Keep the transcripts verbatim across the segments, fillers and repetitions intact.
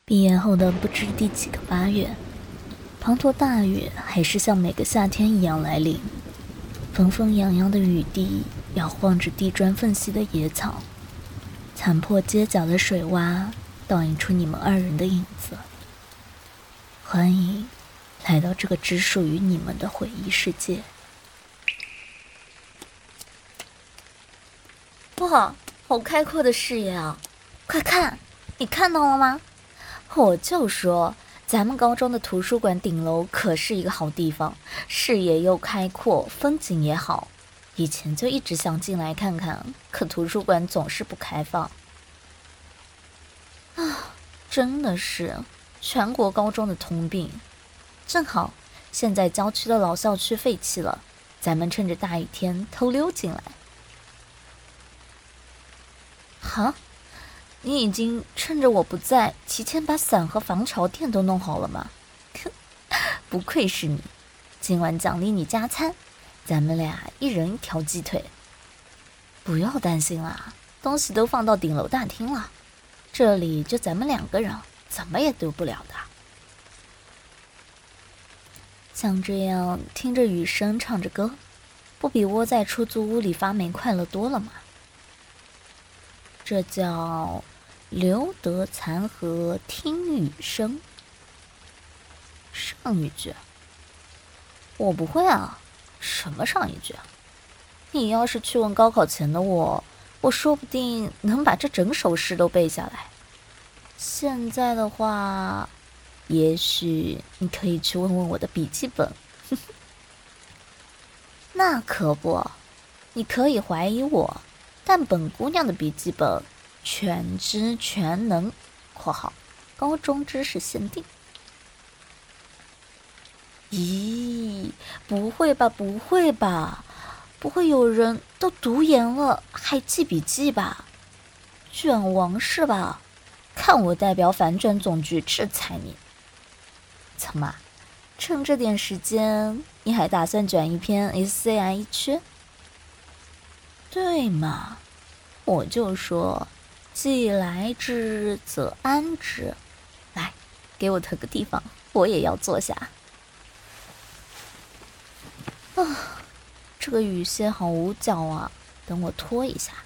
毕业后的不知第几个八月，滂沱大雨还是像每个夏天一样来临。纷纷扬扬的雨滴摇晃着地砖缝隙的野草，残破街角的水洼倒映出你们二人的影子。欢迎来到这个只属于你们的回忆世界。哇，好开阔的视野啊！快看，你看到了吗？我就说，咱们高中的图书馆顶楼可是一个好地方，视野又开阔，风景也好。以前就一直想进来看看，可图书馆总是不开放。啊，真的是全国高中的通病。正好，现在郊区的老校区废弃了，咱们趁着大雨天偷溜进来。哈？你已经趁着我不在，提前把伞和防潮垫都弄好了吗？不愧是你，今晚奖励你加餐，咱们俩一人一条鸡腿。不要担心啦，东西都放到顶楼大厅了，这里就咱们两个人，怎么也丢不了的。像这样听着雨声唱着歌，不比窝在出租屋里发霉快乐多了吗？这叫留得残荷听雨声。上一句我不会啊。什么上一句啊？你要是去问高考前的我，我说不定能把这整首诗都背下来。现在的话，也许你可以去问问我的笔记本。那可不，你可以怀疑我，但本姑娘的笔记本全知全能（括号高中知识限定）。咦，不会吧，不会吧，不会有人都读研了还记笔记吧？卷王是吧？看我代表反卷总局制裁你！怎么，趁这点时间，你还打算卷一篇 S C I 一缺？对嘛，我就说，既来之则安之。来，给我腾个地方，我也要坐下。啊，这个雨鞋好捂脚啊，等我脱一下。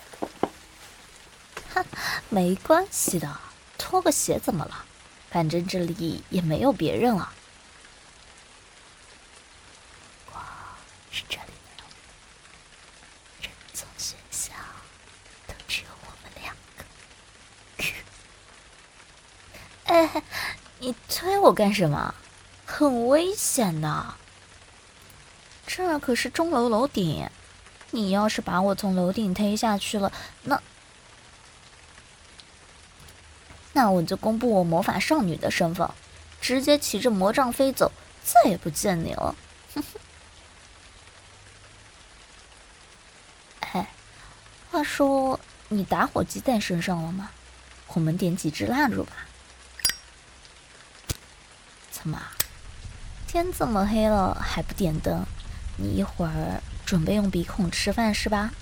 哈，没关系的，脱个鞋怎么了？反正这里也没有别人了。哇，是这里的，整座学校都只有我们两个。哎，你推我干什么？很危险的。这可是钟楼楼顶，你要是把我从楼顶推下去了，那那我就公布我魔法少女的身份，直接骑着魔杖飞走，再也不见你了。哎，话说你打火机带身上了吗？我们点几支蜡烛吧。怎么，天这么黑了还不点灯？你一会儿准备用鼻孔吃饭是吧？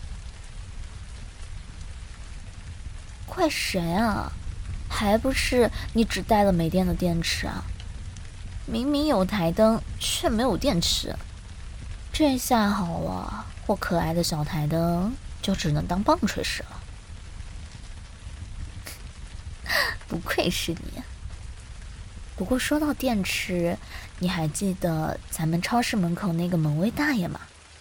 怪谁啊？还不是你只带了没电的电池啊！明明有台灯，却没有电池。这下好了，我可爱的小台灯就只能当棒槌使了。不愧是你。不过说到电池，你还记得咱们超市门口那个门卫大爷吗？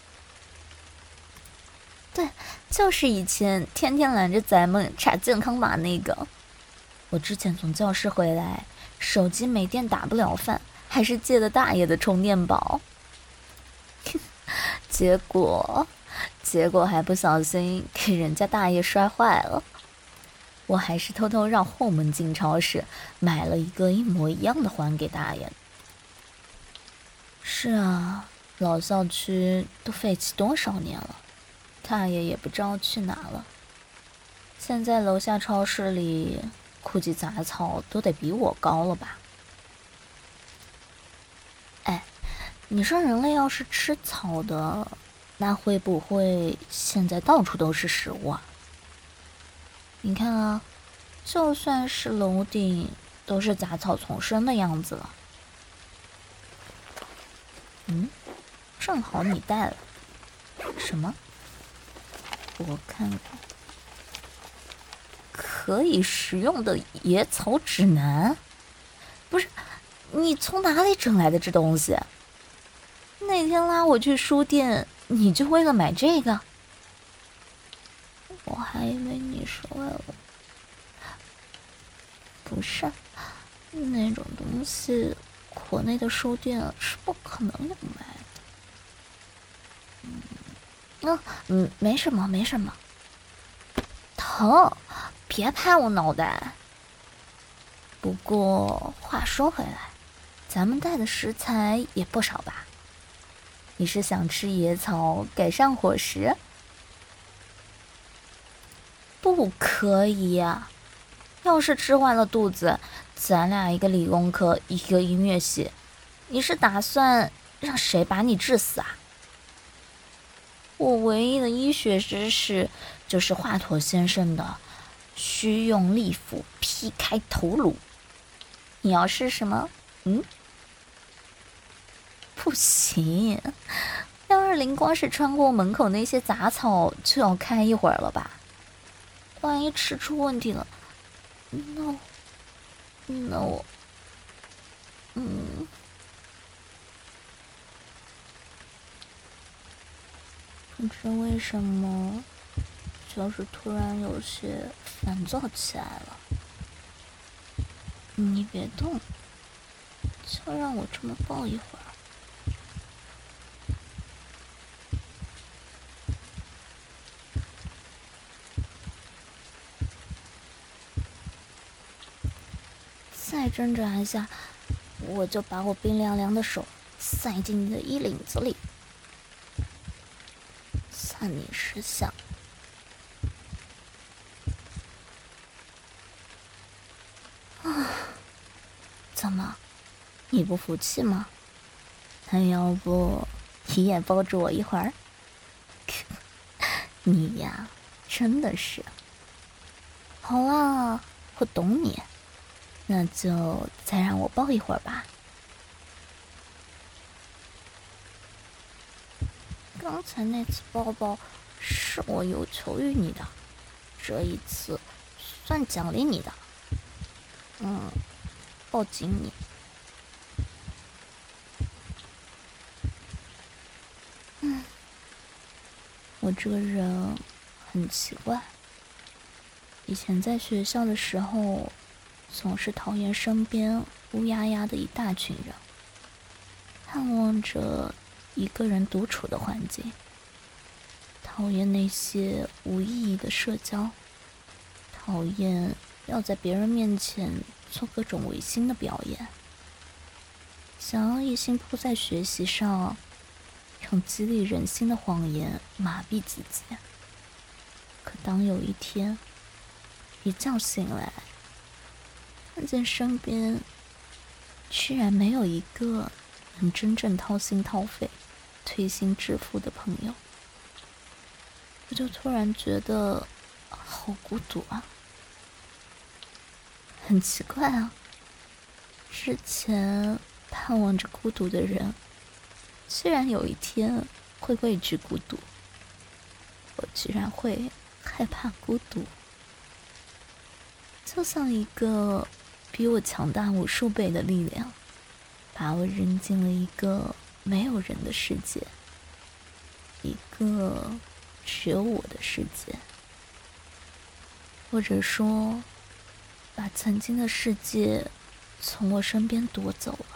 对，就是以前天天拦着咱们查健康码那个。我之前从教室回来，手机没电打不了饭，还是借的大爷的充电宝。结果，结果还不小心给人家大爷摔坏了。我还是偷偷绕后门进超市，买了一个一模一样的还给大爷。是啊，老校区都废弃多少年了，大爷也不知道去哪了。现在楼下超市里，估计杂草都得比我高了吧？哎，你说人类要是吃草的，那会不会现在到处都是食物啊？你看啊，就算是楼顶， 都是杂草丛生的样子了。嗯，正好你带了什么？我看看，可以食用的野草指南。不是，你从哪里整来的这东西？那天拉我去书店，你就为了买这个？我还以为你是为了……不是，那种东西国内的书店是不可能有卖的。嗯，嗯、嗯，没什么，没什么。疼，别拍我脑袋。不过话说回来，咱们带的食材也不少吧？你是想吃野草改善伙食？不可以呀！要是吃坏了肚子，咱俩一个理工科，一个音乐系，你是打算让谁把你治死啊？我唯一的医学知识就是华佗先生的“须用利斧劈开头颅”。你要试试吗？嗯？不行，幺二零光是穿过门口那些杂草就要开一会儿了吧？万一吃出问题了，那我那我嗯，不知为什么，就是突然有些烦躁起来了。你别动，就让我这么抱一会儿。再挣扎一下，我就把我冰凉凉的手塞进你的衣领子里。算你识相。啊，怎么？你不服气吗？那要不你也抱住我一会儿？你呀，真的是。好啦，我懂你。那就再让我抱一会儿吧。刚才那次抱抱是我有求于你的，这一次算奖励你的。嗯，抱紧你。嗯，我这个人很奇怪，以前在学校的时候总是讨厌身边乌压压的一大群人，盼望着一个人独处的环境，讨厌那些无意义的社交，讨厌要在别人面前做各种违心的表演，想要一心扑在学习上，用激励人心的谎言麻痹自己。可当有一天一觉醒来，看见身边居然没有一个能真正掏心掏肺、推心置腹的朋友，我就突然觉得好孤独啊！很奇怪啊，之前盼望着孤独的人，居然有一天会畏惧孤独，我居然会害怕孤独，就像一个比我强大无数倍的力量，把我扔进了一个没有人的世界，一个只有我的世界，或者说把曾经的世界从我身边夺走了。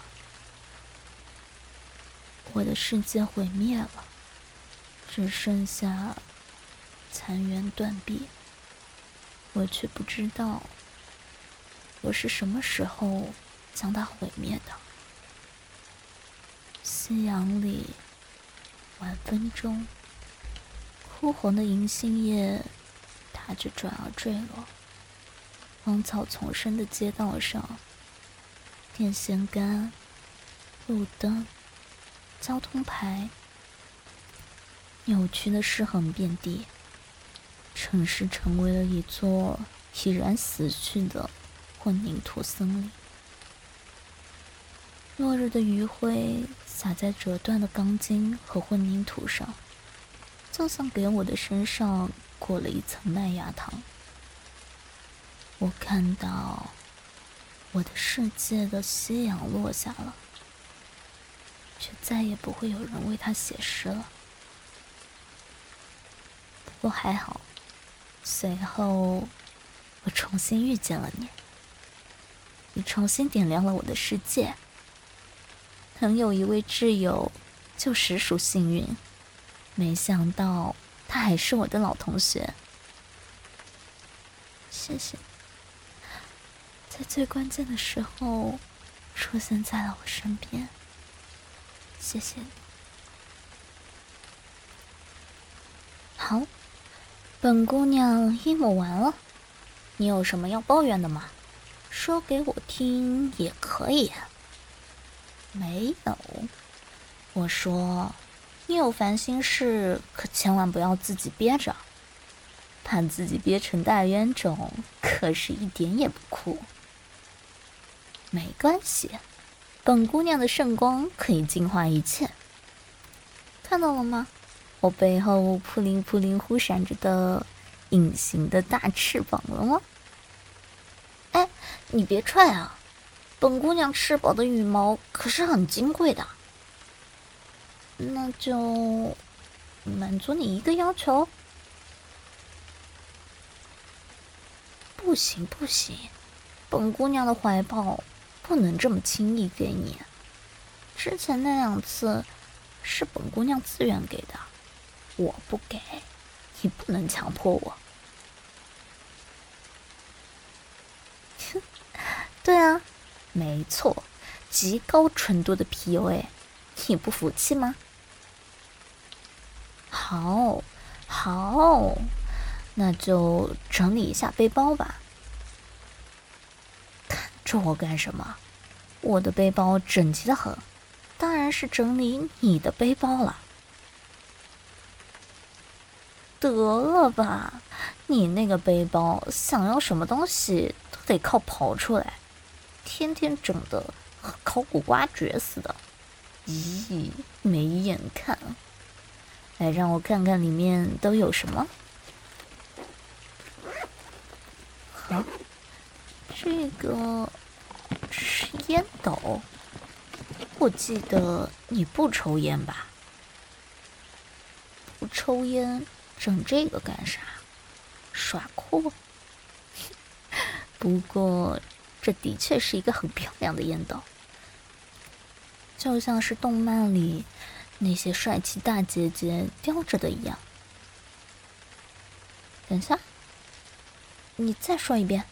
我的世界毁灭了，只剩下残垣断壁，我却不知道我是什么时候将它毁灭的。夕阳里，晚风中，枯黄的银杏叶踏着转而坠落，荒草丛生的街道上，电线杆、路灯、交通牌扭曲的尸横遍地，城市成为了一座已然死去的混凝土森林。 落日的余晖洒在折断的钢筋和混凝土上，就像给我的身上裹了一层麦芽糖。我看到我的世界的夕阳落下了，却再也不会有人为它写诗了。不过还好，随后我重新遇见了你，你重新点亮了我的世界。能有一位挚友就实属幸运，没想到他还是我的老同学。谢谢你，在最关键的时候出现在了我身边。谢谢你。好，本姑娘阴谋完了，你有什么要抱怨的吗？说给我听也可以。没有，我说，你有烦心事可千万不要自己憋着，把自己憋成大冤种，可是一点也不酷。没关系，本姑娘的圣光可以净化一切。看到了吗？我背后扑灵扑灵忽闪着的隐形的大翅膀了吗？哎，你别踹啊！本姑娘翅膀的羽毛可是很金贵的。那就满足你一个要求。不行不行，本姑娘的怀抱不能这么轻易给你。之前那两次是本姑娘自愿给的，我不给，你不能强迫我。对啊，没错，极高纯度的 P U A， 你不服气吗？好，好，那就整理一下背包吧。看着我干什么？我的背包整齐的很，当然是整理你的背包了。得了吧，你那个背包想要什么东西都得靠刨出来，天天整的和考古挖掘似的。咦，没眼看。来，让我看看里面都有什么。啊，这个是烟斗。我记得你不抽烟吧？不抽烟，整这个干啥？耍酷？不过这的确是一个很漂亮的烟斗，就像是动漫里那些帅气大姐姐叼着的一样。等下，你再说一遍。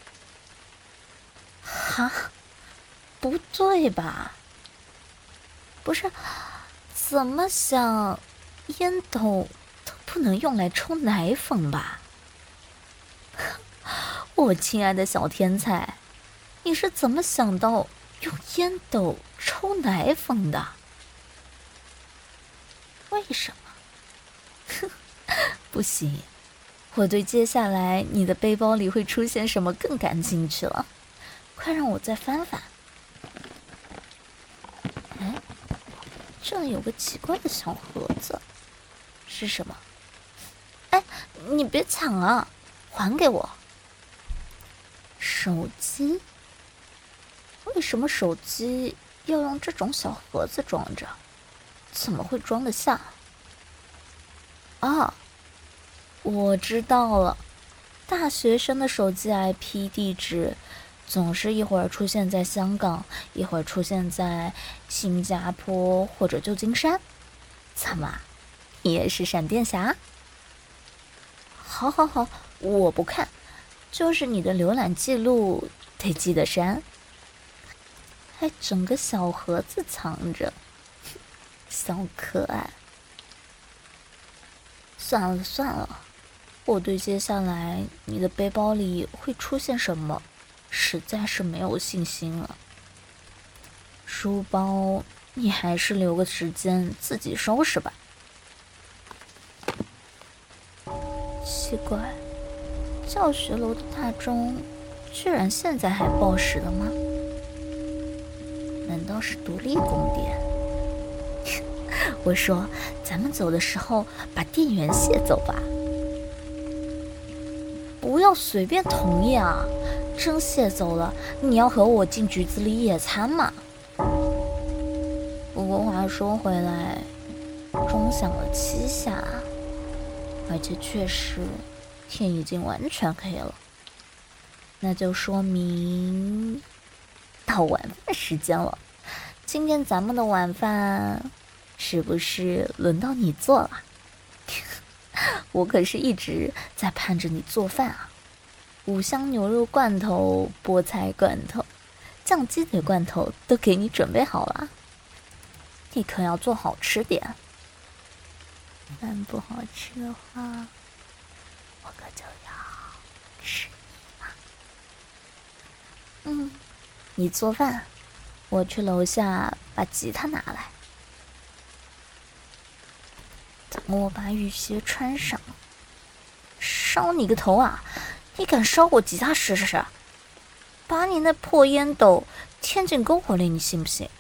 哈？不对吧？不是，怎么想，烟斗都不能用来抽奶粉吧？我亲爱的小天才，你是怎么想到用烟斗抽奶粉的？为什么？不行，我对接下来你的背包里会出现什么更感兴趣了。快让我再翻翻。哎，这里有个奇怪的小盒子，是什么？哎，你别抢啊，还给我。手机？为什么手机要用这种小盒子装着？怎么会装得下？啊，我知道了，大学生的手机 I P 地址总是一会儿出现在香港，一会儿出现在新加坡或者旧金山。怎么，你也是闪电侠？好好好，我不看，就是你的浏览记录得记得删。还整个小盒子藏着，小可爱。算了算了，我对接下来你的背包里会出现什么实在是没有信心了。书包你还是留个时间自己收拾吧。奇怪，教学楼的大钟居然现在还报时了吗？难道是独立宫殿？我说，咱们走的时候把店员卸走吧。不要随便同意啊！真卸走了，你要和我进局子里野餐嘛？不过话说回来，钟响了七下，而且确实天已经完全黑了，那就说明到晚饭时间了。今天咱们的晚饭是不是轮到你做了？我可是一直在盼着你做饭啊！五香牛肉罐头、菠菜罐头、酱鸡腿罐头都给你准备好了，你可要做好吃点。饭不好吃的话，我可就要吃你了。嗯，你做饭，我去楼下把吉他拿来。等我把雨鞋穿上。烧你个头啊！你敢烧我吉他试试？把你那破烟斗添进篝火里，你信不信？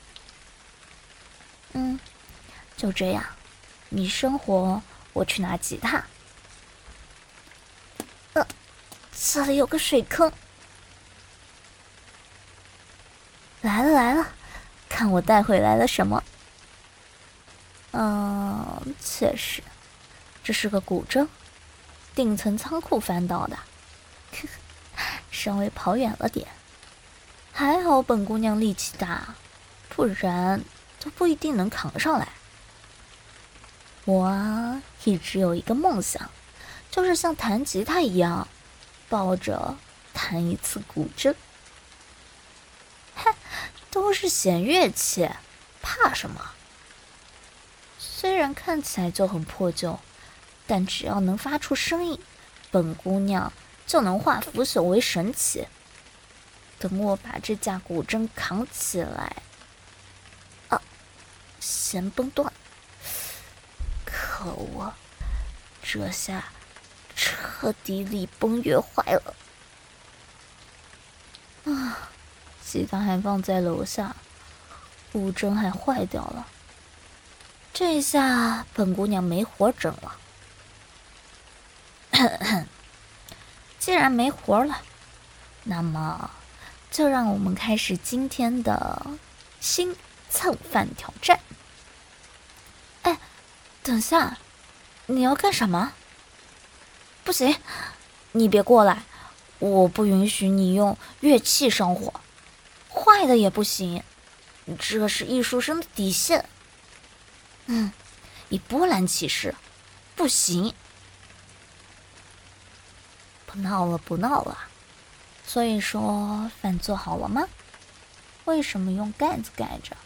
嗯，就这样，你生火，我去拿吉他。呃，这里有个水坑。来了来了，看我带回来了什么？嗯，确实，这是个古筝，顶层仓库翻到的，稍微跑远了点。还好本姑娘力气大，不然都不一定能扛上来。我啊，一直有一个梦想，就是像弹吉他一样，抱着弹一次古筝。哼，都是弦乐器，怕什么？虽然看起来就很破旧，但只要能发出声音，本姑娘就能化腐朽为神奇。等我把这架古筝扛起来，啊，弦崩断，可恶，这下彻底礼崩乐坏了。啊，吉他还放在楼下，古筝还坏掉了。这下本姑娘没活整了。既然没活了，那么就让我们开始今天的新蹭饭挑战。哎，等下，你要干什么？不行，你别过来，我不允许你用乐器生火，坏的也不行，这是艺术生的底线。嗯，你波兰骑士，不行。不闹了，不闹了。所以说，饭做好了吗？为什么用盖子盖着？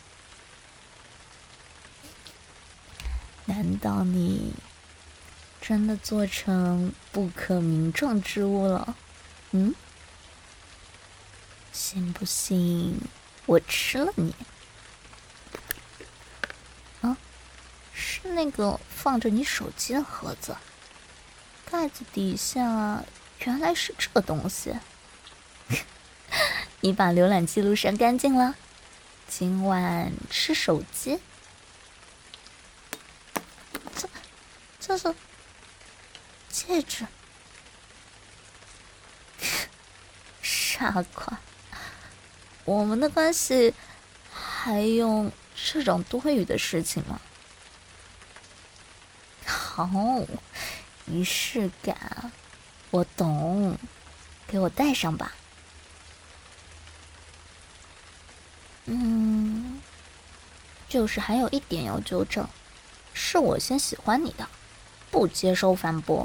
难道你真的做成不可名状之物了？嗯？信不信我吃了你？啊？是那个放着你手机的盒子，盖子底下原来是这个东西。你把浏览记录删干净了，今晚吃手机。这这是戒指。傻瓜，我们的关系还用这种多余的事情吗？好，仪式感，我懂，给我戴上吧。嗯，就是还有一点要纠正，是我先喜欢你的，不接受反驳。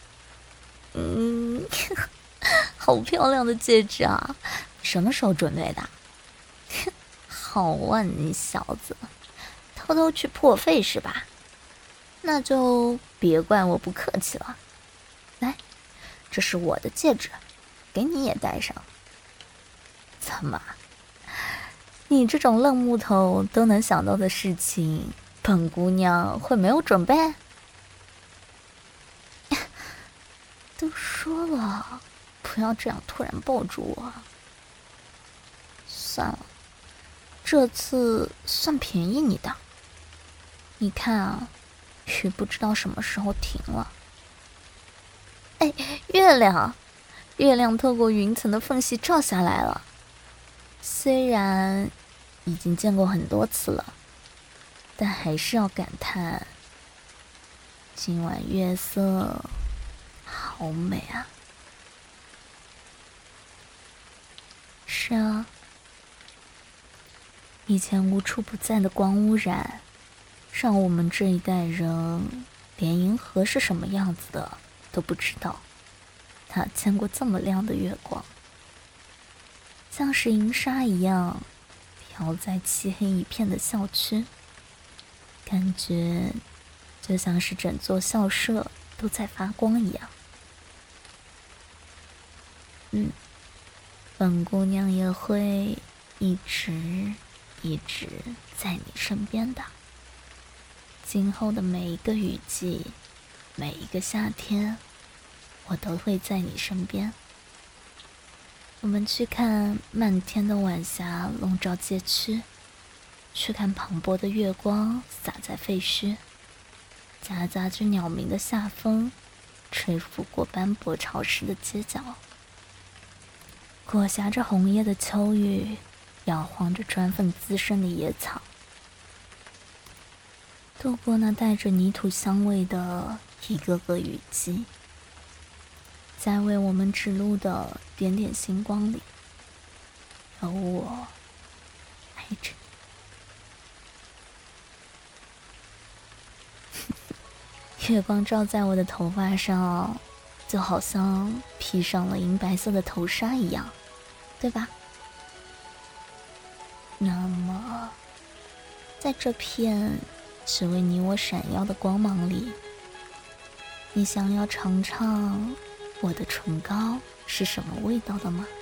嗯，好漂亮的戒指啊，什么时候准备的？好啊，你小子，偷偷去破费是吧？那就别怪我不客气了。来，这是我的戒指，给你也戴上。怎么？你这种愣木头都能想到的事情，本姑娘会没有准备？都说了，不要这样突然抱住我。算了， 这次算便宜你的。你看啊，雨不知道什么时候停了。哎，月亮，月亮透过云层的缝隙照下来了。虽然已经见过很多次了，但还是要感叹，今晚月色好美啊。是啊，以前无处不在的光污染，让我们这一代人连银河是什么样子的都不知道，哪见过这么亮的月光，像是银沙一样飘在漆黑一片的校区，感觉就像是整座校舍都在发光一样。嗯，本姑娘也会一直一直在你身边的。今后的每一个雨季，每一个夏天，我都会在你身边。我们去看漫天的晚霞笼罩街区，去看磅礴的月光洒在废墟，夹杂着鸟鸣的夏风，吹拂过斑驳潮湿的街角，裹挟着红叶的秋雨，摇晃着砖缝滋生的野草，度过那带着泥土香味的一个个雨季，在为我们指路的点点星光里，有我爱着你。月光照在我的头发上，就好像披上了银白色的头纱一样，对吧？那么，在这片只为你我闪耀的光芒里，你想要尝尝我的唇膏是什么味道的吗？